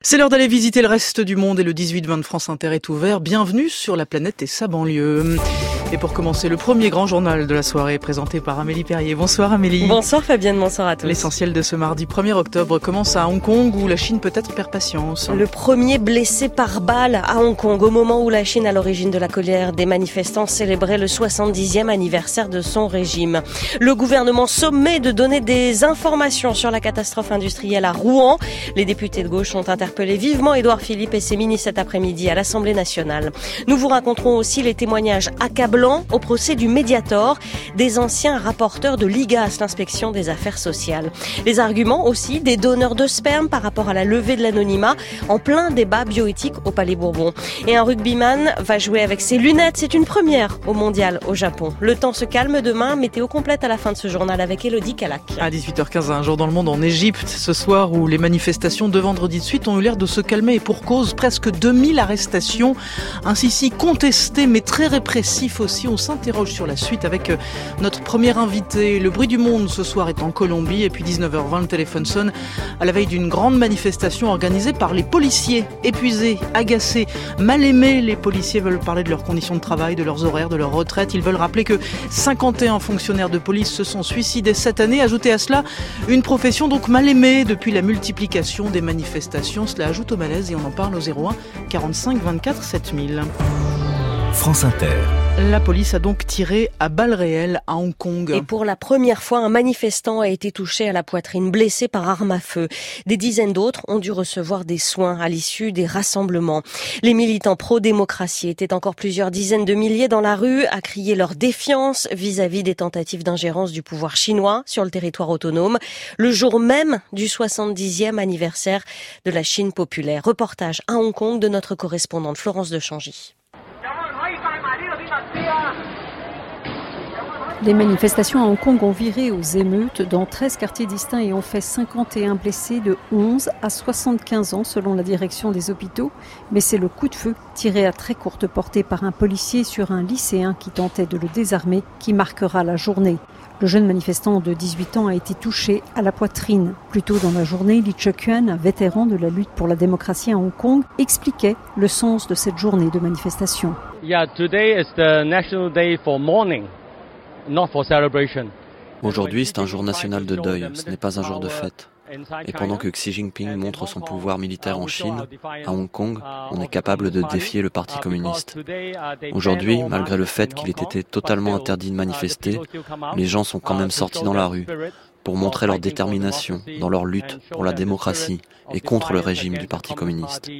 C'est l'heure d'aller visiter le reste du monde et le 18-20 de France Inter est ouvert. Bienvenue sur la planète et sa banlieue. Et pour commencer, le premier grand journal de la soirée présenté par Amélie Perrier. Bonsoir Amélie. Bonsoir Fabienne, bonsoir à tous. L'essentiel de ce mardi 1er octobre commence à Hong Kong où la Chine peut-être perd patience. Le premier blessé par balle à Hong Kong au moment où la Chine, à l'origine de la colère des manifestants, célébrait le 70e anniversaire de son régime. Le gouvernement sommet de donner des informations sur la catastrophe industrielle à Rouen. Les députés de gauche ont interpellé vivement Édouard Philippe et ses ministres cet après-midi à l'Assemblée nationale. Nous vous raconterons aussi les témoignages accablants au procès du Mediator des anciens rapporteurs de l'IGAS, l'inspection des affaires sociales. Les arguments aussi des donneurs de sperme par rapport à la levée de l'anonymat en plein débat bioéthique au Palais Bourbon. Et un rugbyman va jouer avec ses lunettes, c'est une première au mondial au Japon. Le temps se calme demain, météo complète à la fin de ce journal avec Elodie Calac. À 18h15, un jour dans le monde en Égypte, ce soir où les manifestations de vendredi de suite ont eu l'air de se calmer et pour cause, presque 2000 arrestations. Un Sisi contesté mais très répressif aussi. On s'interroge sur la suite avec notre premier invité. Le bruit du monde ce soir est en Colombie et puis 19h20 le téléphone sonne à la veille d'une grande manifestation organisée par les policiers. Épuisés, agacés, mal aimés, les policiers veulent parler de leurs conditions de travail, de leurs horaires, de leur retraite. Ils veulent rappeler que 51 fonctionnaires de police se sont suicidés cette année. Ajoutez à cela une profession donc mal aimée depuis la multiplication des manifestations. Cela ajoute au malaise et on en parle au 01 45 24 7000. France Inter. La police a donc tiré à balles réelles à Hong Kong. Et pour la première fois, un manifestant a été touché à la poitrine, blessé par arme à feu. Des dizaines d'autres ont dû recevoir des soins à l'issue des rassemblements. Les militants pro-démocratie étaient encore plusieurs dizaines de milliers dans la rue à crier leur défiance vis-à-vis des tentatives d'ingérence du pouvoir chinois sur le territoire autonome, le jour même du 70e anniversaire de la Chine populaire. Reportage à Hong Kong de notre correspondante Florence de Changy. Les manifestations à Hong Kong ont viré aux émeutes dans 13 quartiers distincts et ont fait 51 blessés de 11 à 75 ans selon la direction des hôpitaux. Mais c'est le coup de feu tiré à très courte portée par un policier sur un lycéen qui tentait de le désarmer qui marquera la journée. Le jeune manifestant de 18 ans a été touché à la poitrine. Plus tôt dans la journée, Lee Chuk-yuan, un vétéran de la lutte pour la démocratie à Hong Kong, expliquait le sens de cette journée de manifestation. Today is the national day for mourning, not for celebration. Aujourd'hui, c'est un jour national de deuil, ce n'est pas un jour de fête. Et pendant que Xi Jinping montre son pouvoir militaire en Chine, à Hong Kong, on est capable de défier le Parti communiste. Aujourd'hui, malgré le fait qu'il ait été totalement interdit de manifester, les gens sont quand même sortis dans la rue pour montrer leur détermination dans leur lutte pour la démocratie et contre le régime du Parti communiste.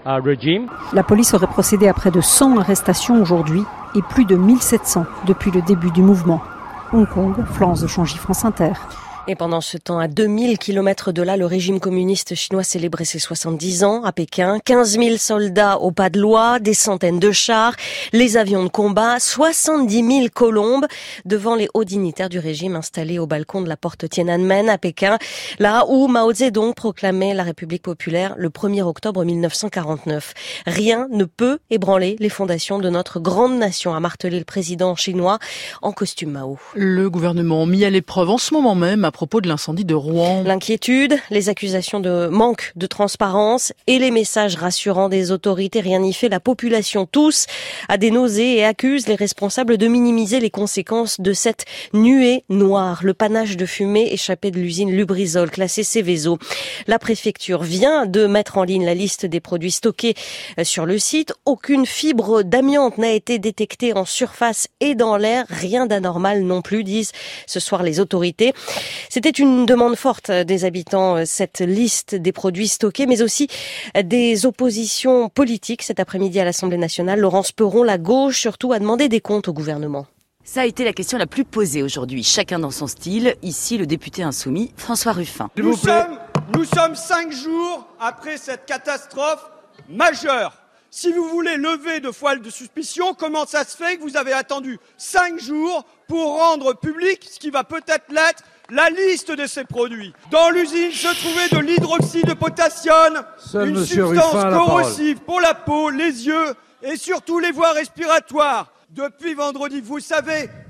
La police aurait procédé à près de 100 arrestations aujourd'hui et plus de 1700 depuis le début du mouvement. Hong Kong, Florence de Changy, France Inter. Et pendant ce temps, à 2000 kilomètres de là, le régime communiste chinois célébrait ses 70 ans à Pékin. 15 000 soldats au pas de loi, des centaines de chars, les avions de combat, 70 000 colombes devant les hauts dignitaires du régime installés au balcon de la porte Tiananmen à Pékin, là où Mao Zedong proclamait la République populaire le 1er octobre 1949. Rien ne peut ébranler les fondations de notre grande nation, a martelé le président chinois en costume Mao. Le gouvernement mis à l'épreuve en ce moment même à propos de l'incendie de Rouen. L'inquiétude, les accusations de manque de transparence et les messages rassurants des autorités, rien n'y fait. La population tous a des nausées et accuse les responsables de minimiser les conséquences de cette nuée noire. Le panache de fumée échappé de l'usine Lubrizol, classée Seveso. La préfecture vient de mettre en ligne la liste des produits stockés sur le site. Aucune fibre d'amiante n'a été détectée en surface et dans l'air. Rien d'anormal non plus, disent ce soir les autorités. C'était une demande forte des habitants, cette liste des produits stockés, mais aussi des oppositions politiques. Cet après-midi à l'Assemblée nationale, Laurence Perron, la gauche surtout, a demandé des comptes au gouvernement. Ça a été la question la plus posée aujourd'hui, chacun dans son style. Ici, le député insoumis, François Ruffin. Nous sommes 5 jours après cette catastrophe majeure. Si vous voulez lever de voiles de suspicion, comment ça se fait que vous avez attendu 5 jours pour rendre public ce qui va peut-être l'être la liste de ces produits. Dans l'usine se trouvait de l'hydroxyde de potassium, une substance corrosive pour la peau, les yeux et surtout les voies respiratoires. Depuis vendredi, vous savez,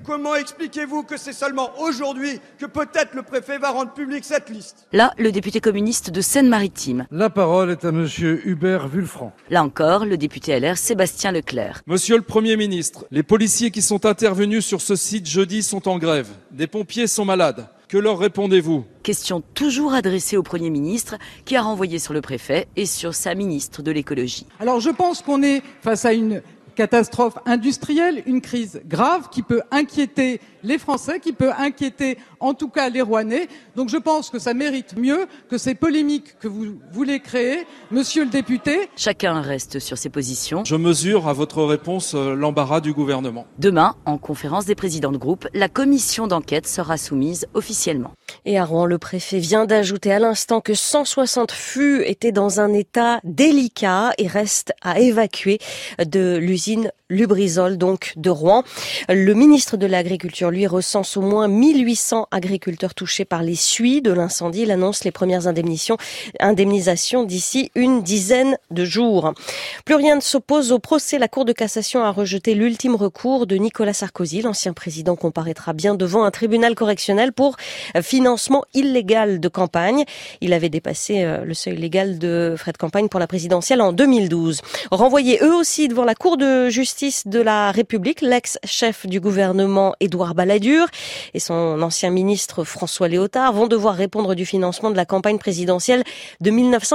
Comment expliquez-vous que c'est seulement aujourd'hui que peut-être le préfet va rendre publique cette liste ? Là, le député communiste de Seine-Maritime. La parole est à monsieur Hubert Wulfranc. Là encore, le député LR Sébastien Leclerc. Monsieur le Premier ministre, les policiers qui sont intervenus sur ce site jeudi sont en grève. Des pompiers sont malades. Que leur répondez-vous ? Question toujours adressée au Premier ministre qui a renvoyé sur le préfet et sur sa ministre de l'écologie. Alors je pense qu'on est face à une catastrophe industrielle, une crise grave qui peut inquiéter les Français, qui peut inquiéter en tout cas les Rouennais. Donc je pense que ça mérite mieux que ces polémiques que vous voulez créer, monsieur le député. Chacun reste sur ses positions. Je mesure à votre réponse l'embarras du gouvernement. Demain, en conférence des présidents de groupe, la commission d'enquête sera soumise officiellement. Et à Rouen, le préfet vient d'ajouter à l'instant que 160 fûts étaient dans un état délicat et restent à évacuer de l'usine Lubrizol, donc de Rouen. Le ministre de l'Agriculture, lui, recense au moins 1800 agriculteurs touchés par les suies de l'incendie. Il annonce les premières indemnisations d'ici une dizaine de jours. Plus rien ne s'oppose au procès. La Cour de cassation a rejeté l'ultime recours de Nicolas Sarkozy. L'ancien président comparaîtra bien devant un tribunal correctionnel pour financement illégal de campagne. Il avait dépassé le seuil légal de frais de campagne pour la présidentielle en 2012. Renvoyés eux aussi devant la Cour de justice de la République, l'ex-chef du gouvernement Édouard Balladur et son ancien ministre François Léotard vont devoir répondre du financement de la campagne présidentielle de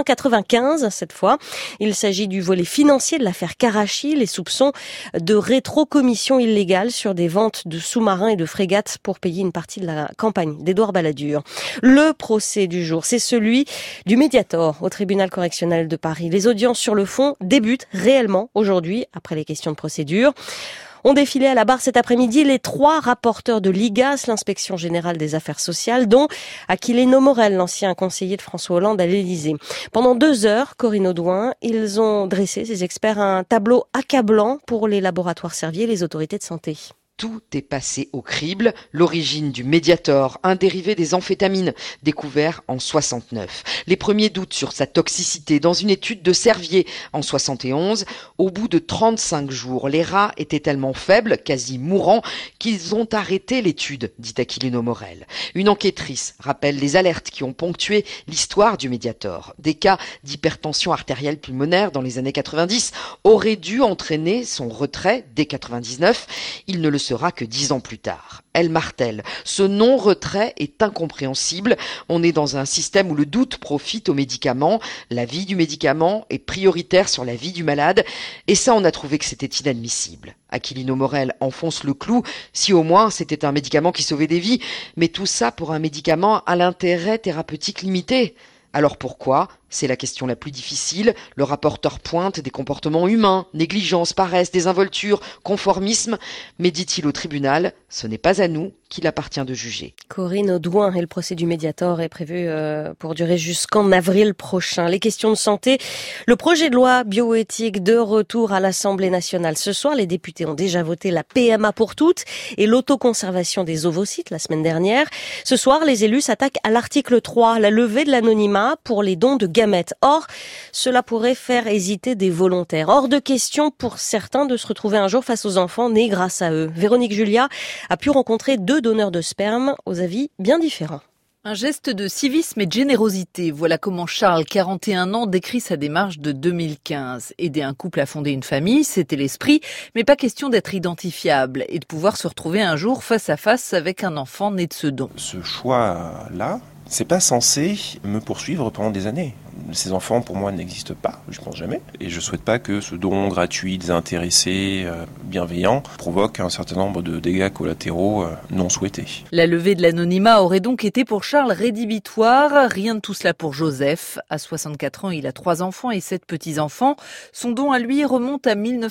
1995 cette fois. Il s'agit du volet financier de l'affaire Karachi, les soupçons de rétrocommission illégale sur des ventes de sous-marins et de frégates pour payer une partie de la campagne d'Édouard Balladur. Le procès du jour, c'est celui du Mediator au tribunal correctionnel de Paris. Les audiences sur le fond débutent réellement aujourd'hui après les questions de procédure. Ont défilé à la barre cet après-midi les 3 rapporteurs de l'IGAS, l'inspection générale des affaires sociales, dont Aquilino Morel, l'ancien conseiller de François Hollande à l'Élysée. Pendant 2 heures, Corinne Audouin, ils ont dressé, ces experts, un tableau accablant pour les laboratoires Servier et les autorités de santé. Tout est passé au crible. L'origine du Mediator, un dérivé des amphétamines, découvert en 69. Les premiers doutes sur sa toxicité dans une étude de Servier en 71. Au bout de 35 jours, les rats étaient tellement faibles, quasi mourants, qu'ils ont arrêté l'étude, dit Aquilino Morel. Une enquêtrice rappelle les alertes qui ont ponctué l'histoire du Mediator. Des cas d'hypertension artérielle pulmonaire dans les années 90 auraient dû entraîner son retrait dès 99. Il ne le sera que 10 ans plus tard. Elle martèle, ce non-retrait est incompréhensible. On est dans un système où le doute profite aux médicaments. La vie du médicament est prioritaire sur la vie du malade. Et ça, on a trouvé que c'était inadmissible. Aquilino Morel enfonce le clou. Si au moins c'était un médicament qui sauvait des vies. Mais tout ça pour un médicament à l'intérêt thérapeutique limité. Alors pourquoi ? C'est la question la plus difficile. Le rapporteur pointe des comportements humains, négligence, paresse, désinvolture, conformisme. Mais dit-il au tribunal, ce n'est pas à nous qu'il appartient de juger. Corinne Audouin, et le procès du Mediator est prévu pour durer jusqu'en avril prochain. Les questions de santé, le projet de loi bioéthique de retour à l'Assemblée nationale. Ce soir, les députés ont déjà voté la PMA pour toutes et l'autoconservation des ovocytes la semaine dernière. Ce soir, les élus s'attaquent à l'article 3, la levée de l'anonymat pour les dons de gamètes. Or, cela pourrait faire hésiter des volontaires. Hors de question pour certains de se retrouver un jour face aux enfants nés grâce à eux. Véronique Julia a pu rencontrer 2 donneurs de sperme aux avis bien différents. Un geste de civisme et de générosité. Voilà comment Charles, 41 ans, décrit sa démarche de 2015. Aider un couple à fonder une famille, c'était l'esprit, mais pas question d'être identifiable et de pouvoir se retrouver un jour face à face avec un enfant né de ce don. Ce choix-là, c'est pas censé me poursuivre pendant des années. Ces enfants, pour moi, n'existent pas, je pense jamais. Et je souhaite pas que ce don gratuit, désintéressé, bienveillant, provoque un certain nombre de dégâts collatéraux non souhaités. La levée de l'anonymat aurait donc été pour Charles rédhibitoire. Rien de tout cela pour Joseph. À 64 ans, il a 3 enfants et 7 petits-enfants. Son don à lui remonte à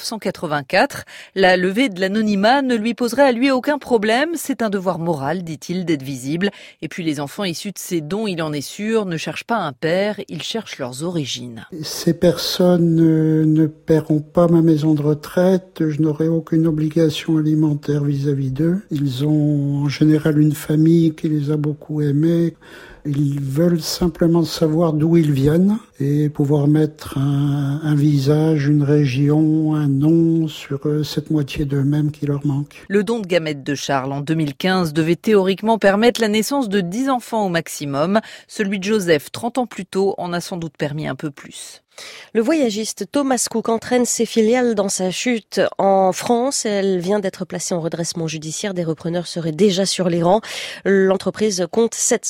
1984. La levée de l'anonymat ne lui poserait à lui aucun problème. C'est un devoir moral, dit-il, d'être visible. Et puis les enfants issus de ces dons, il en est sûr, ne cherchent pas un père, ils cherchent leurs origines. Ces personnes ne paieront pas ma maison de retraite, je n'aurai aucune obligation alimentaire vis-à-vis d'eux. Ils ont en général une famille qui les a beaucoup aimés. Ils veulent simplement savoir d'où ils viennent et pouvoir mettre un visage, une région, un nom sur cette moitié d'eux-mêmes qui leur manque. Le don de gamètes de Charles en 2015 devait théoriquement permettre la naissance de 10 enfants au maximum. Celui de Joseph, 30 ans plus tôt, en a sans doute permis un peu plus. Le voyagiste Thomas Cook entraîne ses filiales dans sa chute. En France, elle vient d'être placée en redressement judiciaire. Des repreneurs seraient déjà sur les rangs. L'entreprise compte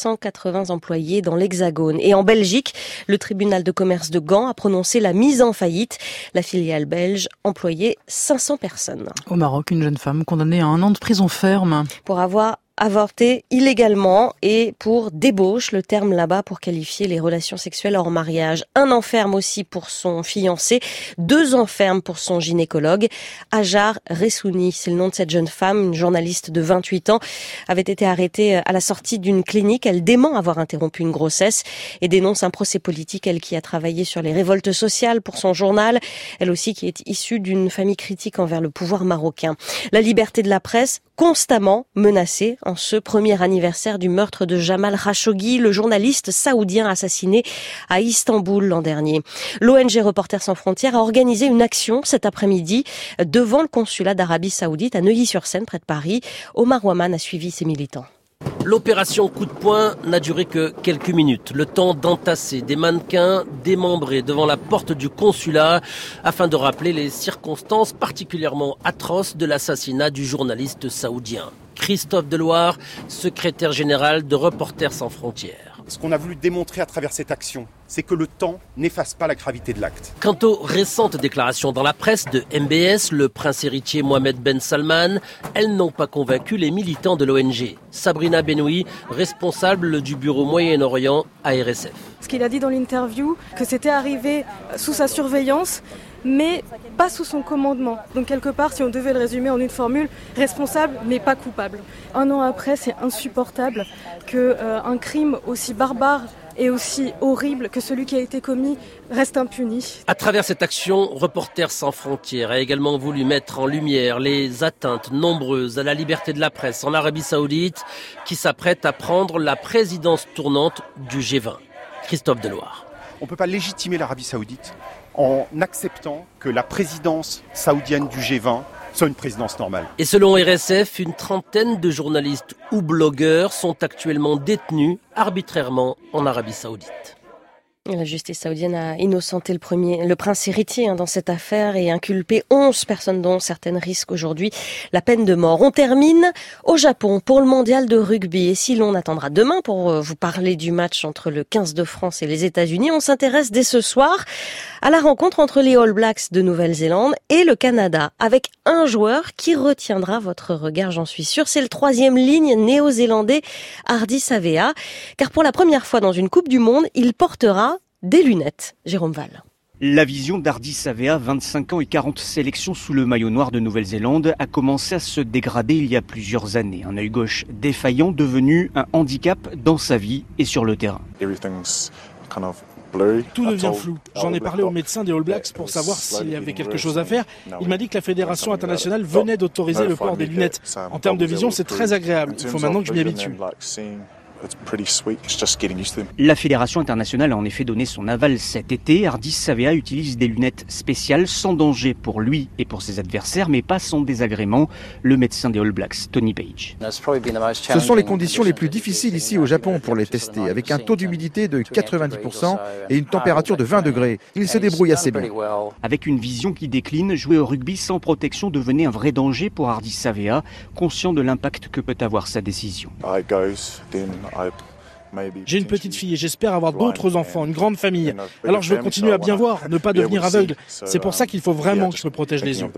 780 employés dans l'Hexagone. Et en Belgique, le tribunal de commerce de Gand a prononcé la mise en faillite. La filiale belge employait 500 personnes. Au Maroc, une jeune femme condamnée à 1 an de prison ferme. Pour avoir avorté illégalement et pour débauche, le terme là-bas pour qualifier les relations sexuelles hors mariage. 1 an ferme aussi pour son fiancé, 2 ans ferme pour son gynécologue. Hajar Ressouni, c'est le nom de cette jeune femme, une journaliste de 28 ans, avait été arrêtée à la sortie d'une clinique. Elle dément avoir interrompu une grossesse et dénonce un procès politique, elle qui a travaillé sur les révoltes sociales pour son journal, elle aussi qui est issue d'une famille critique envers le pouvoir marocain. La liberté de la presse constamment menacée en ce premier anniversaire du meurtre de Jamal Khashoggi, le journaliste saoudien assassiné à Istanbul l'an dernier. L'ONG Reporters sans frontières a organisé une action cet après-midi devant le consulat d'Arabie Saoudite à Neuilly-sur-Seine, près de Paris. Omar Ouaman a suivi ses militants. L'opération coup de poing n'a duré que quelques minutes. Le temps d'entasser des mannequins démembrés devant la porte du consulat afin de rappeler les circonstances particulièrement atroces de l'assassinat du journaliste saoudien. Christophe Deloire, secrétaire général de Reporters sans frontières. Ce qu'on a voulu démontrer à travers cette action, c'est que le temps n'efface pas la gravité de l'acte. Quant aux récentes déclarations dans la presse de MBS, le prince héritier Mohamed Ben Salman, elles n'ont pas convaincu les militants de l'ONG. Sabrina Benoui, responsable du bureau Moyen-Orient à RSF. Ce qu'il a dit dans l'interview, que c'était arrivé sous sa surveillance, mais pas sous son commandement. Donc quelque part, si on devait le résumer en une formule, responsable mais pas coupable. 1 an après, c'est insupportable qu'un crime aussi barbare et aussi horrible que celui qui a été commis reste impuni. À travers cette action, Reporters sans frontières a également voulu mettre en lumière les atteintes nombreuses à la liberté de la presse en Arabie Saoudite qui s'apprête à prendre la présidence tournante du G20. Christophe Deloire. On ne peut pas légitimer l'Arabie Saoudite en acceptant que la présidence saoudienne du G20 soit une présidence normale. Et selon RSF, une trentaine de journalistes ou blogueurs sont actuellement détenus arbitrairement en Arabie Saoudite. La justice saoudienne a innocenté le prince héritier dans cette affaire et inculpé 11 personnes dont certaines risquent aujourd'hui la peine de mort. On termine au Japon pour le mondial de rugby. Et si l'on attendra demain pour vous parler du match entre le 15 de France et les États-Unis, on s'intéresse dès ce soir à la rencontre entre les All Blacks de Nouvelle-Zélande et le Canada, avec un joueur qui retiendra votre regard, j'en suis sûre. C'est le 3e ligne néo-zélandais Ardie Savea, car pour la première fois dans une Coupe du Monde, il portera des lunettes. Jérôme Val. La vision d'Ardie Savea, 25 ans et 40 sélections sous le maillot noir de Nouvelle-Zélande, a commencé à se dégrader il y a plusieurs années. Un œil gauche défaillant devenu un handicap dans sa vie et sur le terrain. Tout devient flou. J'en ai parlé au médecin des All Blacks pour savoir s'il y avait quelque chose à faire. Il m'a dit que la fédération internationale venait d'autoriser le port des lunettes. En termes de vision, c'est très agréable. Il faut maintenant que je m'y habitue. La fédération internationale a en effet donné son aval cet été. Ardie Savea utilise des lunettes spéciales sans danger pour lui et pour ses adversaires, mais pas sans désagrément. Le médecin des All Blacks, Tony Page. Ce sont les conditions les plus difficiles ici au Japon pour les tester, avec un taux d'humidité de 90% et une température de 20 degrés. Il se débrouille assez bien. Avec une vision qui décline, jouer au rugby sans protection devenait un vrai danger pour Ardie Savea, conscient de l'impact que peut avoir sa décision. J'ai une petite fille et j'espère avoir d'autres enfants, une grande famille. Alors je veux continuer à bien voir, ne pas devenir aveugle. C'est pour ça qu'il faut vraiment que je me protège les yeux.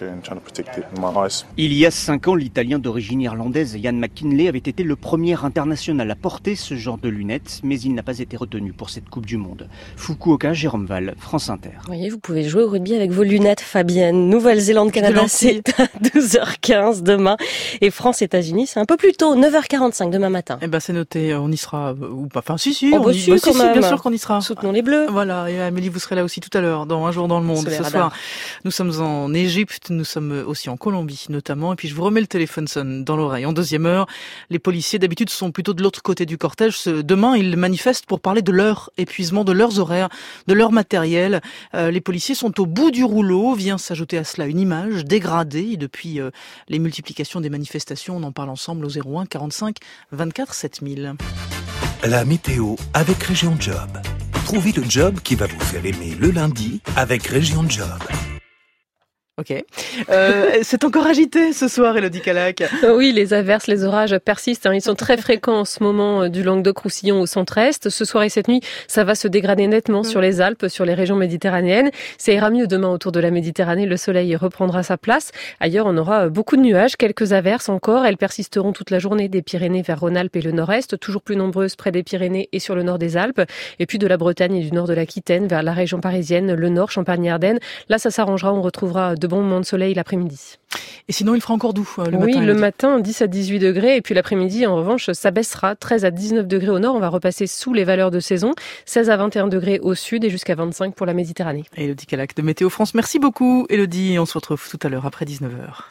Il y a 5 ans, l'Italien d'origine irlandaise Ian McKinley avait été le premier international à porter ce genre de lunettes, mais il n'a pas été retenu pour cette Coupe du Monde. Fukuoka, Jérôme Val, France Inter. Vous voyez, vous pouvez jouer au rugby avec vos lunettes, Fabienne. Nouvelle-Zélande-Canada, c'est à 12h15 demain. Et France-États-Unis, c'est un peu plus tôt, 9h45 demain matin. Eh ben, c'est noté, on y sera. sera ou pas. Enfin, si, bien sûr qu'on y sera. Soutenons les Bleus. Voilà, et Amélie, vous serez là aussi tout à l'heure, dans Un jour dans le monde. Ce soir, nous sommes en Égypte, nous sommes aussi en Colombie, notamment. Et puis, je vous remets le téléphone sonne dans l'oreille. En deuxième heure, les policiers, d'habitude, sont plutôt de l'autre côté du cortège. Demain, ils manifestent pour parler de leur épuisement, de leurs horaires, de leur matériel. Les policiers sont au bout du rouleau. Vient s'ajouter à cela une image dégradée depuis les multiplications des manifestations. On en parle ensemble au 01 45 24 7000. La météo avec Région Job. Trouvez le job qui va vous faire aimer le lundi avec Région Job. Ok. C'est encore agité ce soir, Élodie Calac. Oui, les averses, les orages persistent. Ils sont très fréquents en ce moment du Languedoc-Roussillon au centre-est. Ce soir et cette nuit, ça va se dégrader nettement sur les Alpes, sur les régions méditerranéennes. Ça ira mieux demain autour de la Méditerranée. Le soleil reprendra sa place. Ailleurs, on aura beaucoup de nuages, quelques averses encore. Elles persisteront toute la journée des Pyrénées vers Rhône-Alpes et le nord-est, toujours plus nombreuses près des Pyrénées et sur le nord des Alpes. Et puis de la Bretagne et du nord de l'Aquitaine vers la région parisienne, le nord, Champagne et Ardennes. Là, ça s'arrangera. On retrouvera de bons moments de soleil l'après-midi. Et sinon, il fera encore doux le matin. Oui, le matin, 10 à 18 degrés. Et puis l'après-midi, en revanche, ça baissera. 13 à 19 degrés au nord. On va repasser sous les valeurs de saison. 16 à 21 degrés au sud et jusqu'à 25 pour la Méditerranée. Élodie Calac de Météo France. Merci beaucoup, Élodie. On se retrouve tout à l'heure après 19h.